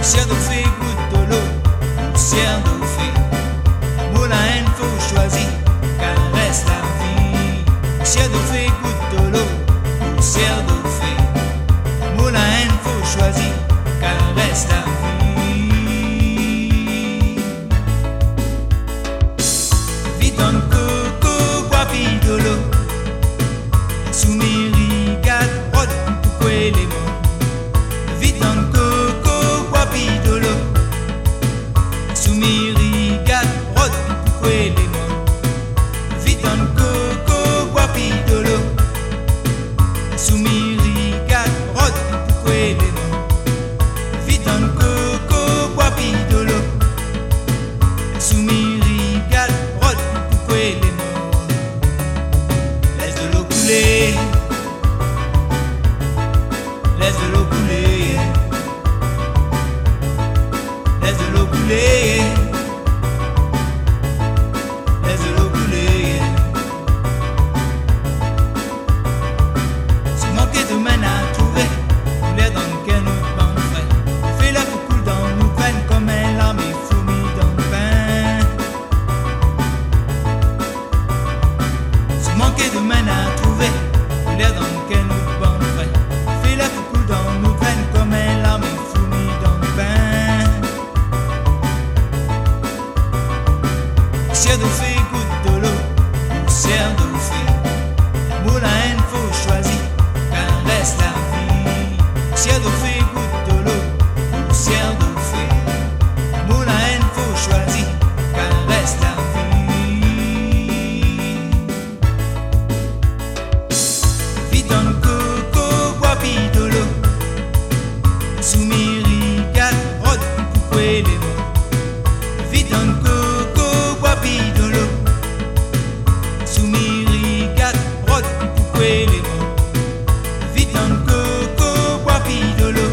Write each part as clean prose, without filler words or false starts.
Poussière de fée, goutte de l'eau, poussière de fée. Moulin haine, faut choisir, caresse la vie. Poussière de fée, goutte de l'eau, poussière de fée. Moulin haine, faut choisir, caresse la vie. Vite en coco, guapi de l'eau. Soumiri, gade, rod, pourquoi les mots. Vite en coco, guapi de l'eau. Soumiri, gade, rod, pourquoi les mots. Vite en coco, guapi de l'eau. Soumiri, gade, rod, pourquoi les mots. Vite en coco, guapi de l'eau. Soumiri, gade, rod, pourquoi les mots. Laisse de l'eau couler. Laisse de l'eau couler. Laisse de l'eau couler. Laisse de l'eau couler. Si manquer de main à trouver, couler dans lequel nous bande frais. Fais la coucou dans nous veines comme un lame et fourmi dans le pain. Si manquer de main à trouver, couler dans lequel nous bande frais. Fais la coucou dans nous veines comme un lame et fourmi dans le pain. Poussière de fée, goutte de l'eau, poussière de fée. Moulin haine, faut choisir, caresse la vie. Poussière de fée, goutte de l'eau, poussière de fée. Moulin haine, faut choisir, caresse la vie. Vite en coco, guapi de l'eau. Soumiri, gade, rod, pourquoi les mots. Vite en coco, guapi de l'eau. Soumiri, gade, rod, pourquoi les mots. Vite en coco, guapi de l'eau.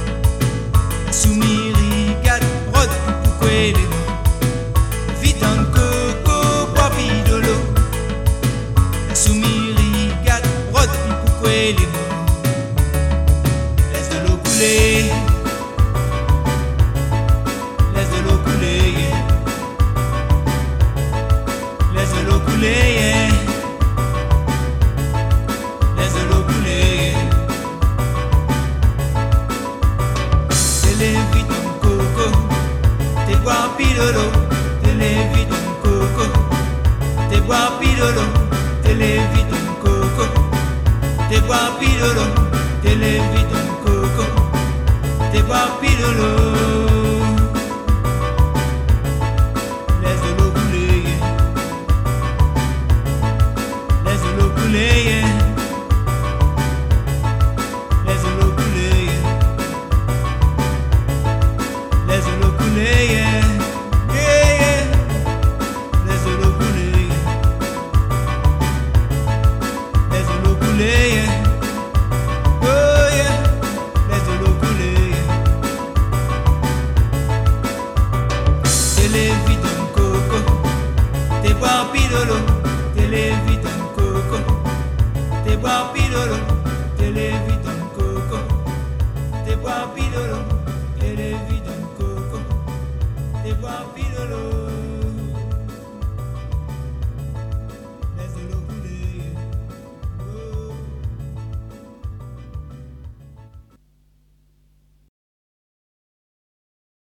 Soumiri, gade, rod, pourquoi les mots. Vite en coco, guapi de l'eau. Soumiri, gade, rod, pourquoi les mots. Laisse de l'eau couler. Laisse de l'eau couler. Laisse de l'eau couler. Laisse de l'eau couler. Vite en coco. T'es guapi de l'eau. Vite en coco. T'es guapi de l'eau. Vite en coco. T'es guapi de l'eau. Vite en coco. T'es guapi de l'eau. Laisse de l'eau couler. Laisse de l'eau couler. Laisse de l'eau couler. Laisse de l'eau couler. Yeah. Laisse de l'eau couler. Laisse de l'eau couler. Oh yeah. Laisse de l'eau couler. Vite en coco. T'es guapi de l'eau. Vite en coco. T'es guapi de l'eau. Vite en coco. T'es guapi de l'eau. Vite en coco. T'es guapi de l'eau.